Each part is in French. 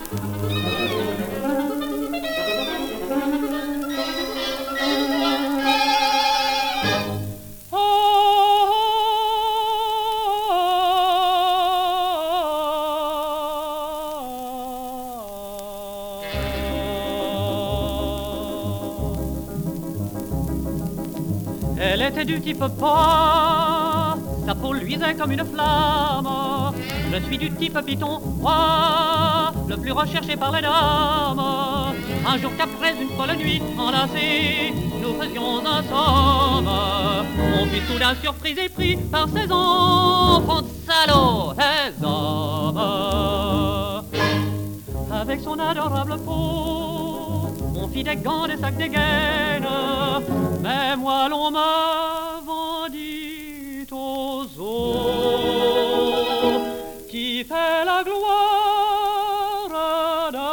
Elle était du type pas, sa peau luisait comme une flamme. Je suis du type python, moi, le plus recherché par les dames. Un jour qu'après une folle nuit enlacée, nous faisions un somme. On fut soudain surpris et pris par ces enfants de salauds, les hommes. Avec son adorable peau, on fit des gants, des sacs, des gaines. Mais moi l'on m'a vendit aux eaux qui fait la gloire de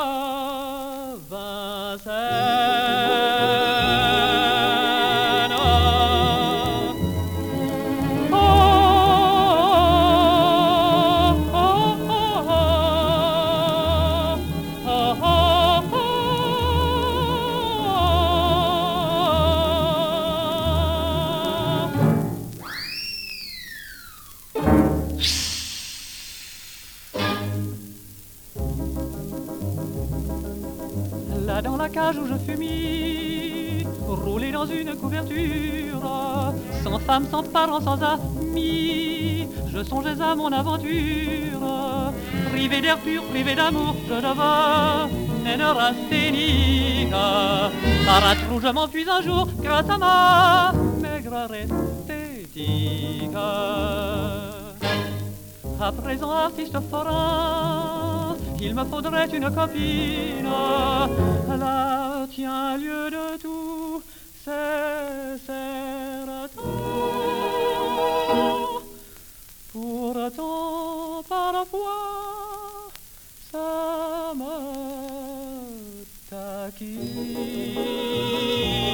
Vincennes. Oh, oh, oh, oh, oh, oh. Là dans la cage où je fus mis, roulé dans une couverture, sans femme, sans parents, sans amis, je songeais à mon aventure. Privé d'air pur, privé d'amour, je devenais neurasthénique. Par un trou je m'enfuis un jour, grâce à ma maigre esthétique. À présent artiste forain, il me faudrait une copine. La tient lieu de tout, c'est certain. Pourtant, parfois, ça me taquine.